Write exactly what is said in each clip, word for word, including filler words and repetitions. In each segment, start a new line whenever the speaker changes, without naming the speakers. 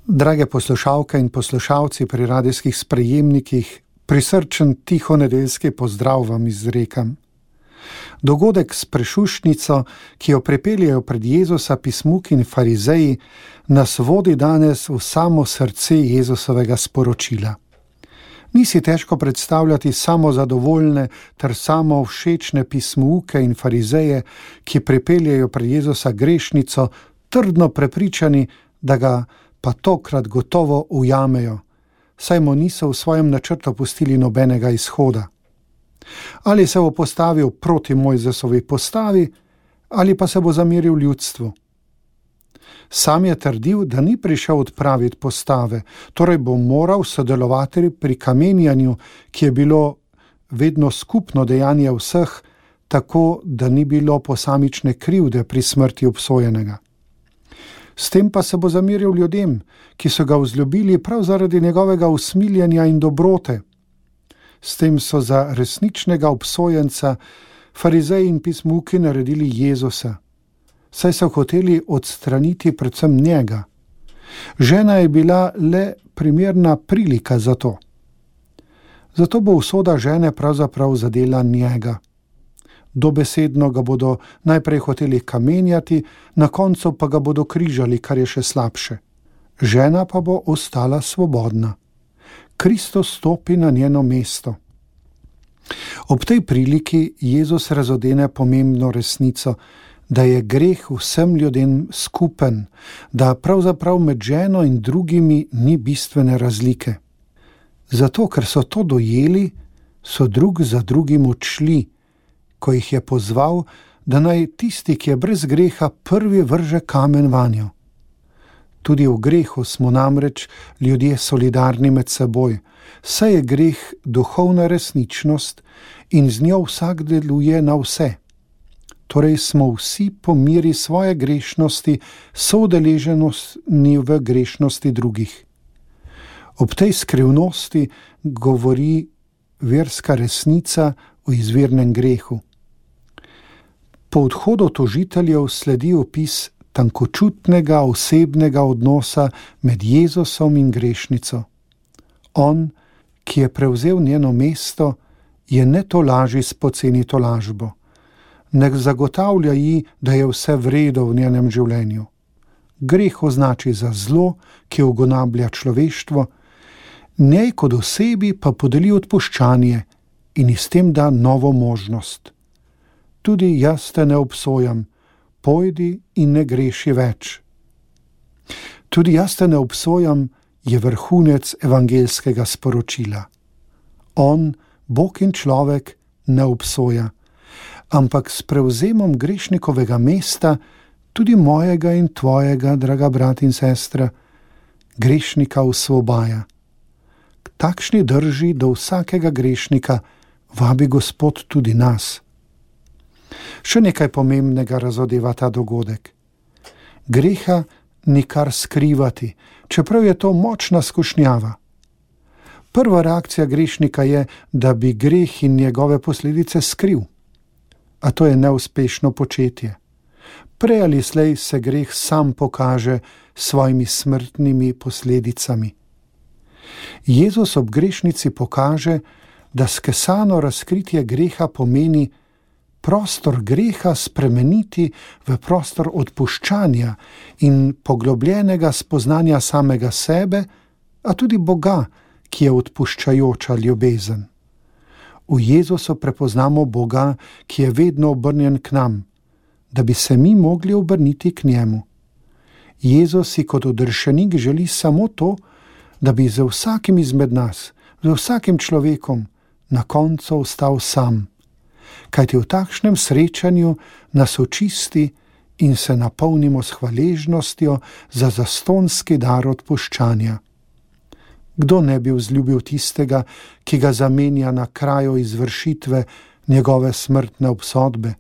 Drage poslušalke in poslušalci pri radijskih sprejemnikih, prisrčen tihonedeljski pozdrav vam izrekam. Dogodek s prešušnico, ki jo pripeljejo pred Jezusa pismuki in farizeji, nas vodi danes v samo srce Jezusovega sporočila. Ni si težko predstavljati samozadovoljne ter samo všečne pismuke in farizeje, ki pripeljejo pred Jezusa grešnico, trdno prepričani, da ga pa tokrat gotovo ujamejo, saj mu niso v svojem načrtu pustili nobenega izhoda. Ali se bo postavil proti Mojzesovi postavi, ali pa se bo zameril ljudstvu. Sam je trdil, da ni prišel odpraviti postave, torej bo moral sodelovati pri kamenjanju, ki je bilo vedno skupno dejanje vseh, tako da ni bilo posamične krivde pri smrti obsojenega. S tem pa se bo zameril ljudem, ki so ga vzljubili prav zaradi njegovega usmiljenja in dobrote. S tem so za resničnega obsojenca farizeji in pismuki naredili Jezusa, saj so hoteli odstraniti predvsem njega. Žena je bila le primerna prilika za to. Zato bo usoda žene pravzaprav zadela njega. Dobesedno ga bodo najprej hoteli kamenjati, na koncu pa ga bodo križali, kar je še slabše. Žena pa bo ostala svobodna. Kristus stopi na njeno mesto. Ob tej priliki Jezus razodene pomembno resnico, da je greh vsem ljudem skupen, da pravzaprav med ženo in drugimi ni bistvene razlike. Zato, ker so to dojeli, so drug za drugim odšli, ko jih je pozval, da naj tisti, ki je brez greha, prvi vrže kamen vanjo. Tudi v grehu smo namreč ljudje solidarni med seboj, saj je greh duhovna resničnost in z njo vsak deluje na vse. Torej smo vsi po meri svoje grešnosti soudeleženi v grešnosti drugih. Ob tej skrivnosti govori verska resnica o izvirnem grehu. Po odhodu tožiteljev sledi opis tankočutnega osebnega odnosa med Jezusom in grešnico. On, ki je prevzel njeno mesto, je ne tolaži s poceni tolažbo. Ne zagotavlja ji, da je vse v redu v njenem življenju. Greh označi za zlo, ki ugonablja človeštvo, njej kot osebi pa podeli odpuščanje in ji s tem da novo možnost. Tudi jaz te ne obsojam, pojdi in ne greši več. Tudi jaz te ne obsojam je vrhunec evangeljskega sporočila. On, Bog in človek, ne obsoja, ampak s prevzemom grešnikovega mesta, tudi mojega in tvojega, draga brat in sestra, grešnika osvobaja. K takšni drži do vsakega grešnika vabi Gospod tudi nas. Še nekaj pomembnega razodeva ta dogodek. Greha nikar skrivati, čeprav je to močna skušnjava. Prva reakcija grešnika je, da bi greh in njegove posledice skril. A to je neuspešno početje. Prej ali slej se greh sam pokaže s svojimi smrtnimi posledicami. Jezus ob grešnici pokaže, da skesano razkritje greha pomeni prostor greha spremeniti v prostor odpuščanja in poglobljenega spoznanja samega sebe, a tudi Boga, ki je odpuščajoča ljubezen. V Jezusu prepoznamo Boga, ki je vedno obrnjen k nam, da bi se mi mogli obrniti k njemu. Jezus si kot odrešenik želi samo to, da bi z vsakim izmed nas, z vsakim človekom na koncu ostal sam. Kajti v takšnem srečanju nas očisti in se napolnimo s hvaležnostjo za zastonski dar odpuščanja. Kdo ne bi vzljubil tistega, ki ga zamenja na kraju izvršitve njegove smrtne obsodbe?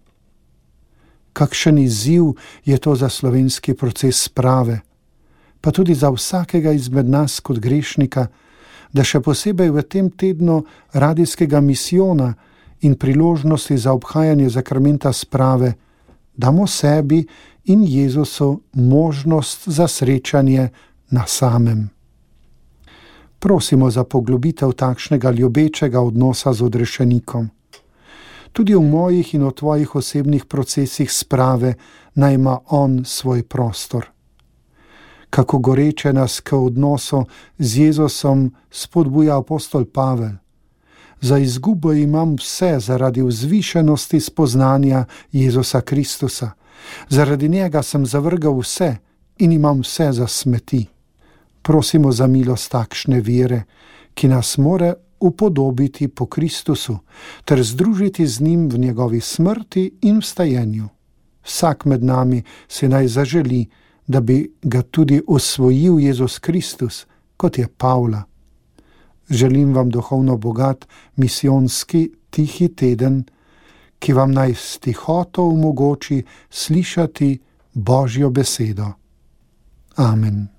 Kakšen izziv je to za slovenski proces sprave, pa tudi za vsakega izmed nas kot grešnika, da še posebej v tem tednu radijskega misijona in priložnosti za obhajanje zakramenta sprave, damo sebi in Jezusu možnost za srečanje na samem. Prosimo za poglobitev takšnega ljubečega odnosa z odrešenikom. Tudi v mojih in v tvojih osebnih procesih sprave naj ima on svoj prostor. Kako goreče nas k odnosu z Jezusom spodbuja apostol Pavel. Za izgubo imam vse zaradi vzvišenosti spoznanja Jezusa Kristusa. Zaradi njega sem zavrgal vse in imam vse za smeti. Prosimo za milost takšne vere, ki nas more upodobiti po Kristusu, ter združiti z njim v njegovi smrti in vstajenju. Vsak med nami se naj zaželi, da bi ga tudi osvojil Jezus Kristus, kot je Pavla. Želim vam duhovno bogat, misijonski, tihi teden, ki vam naj s tihoto omogoči slišati Božjo besedo. Amen.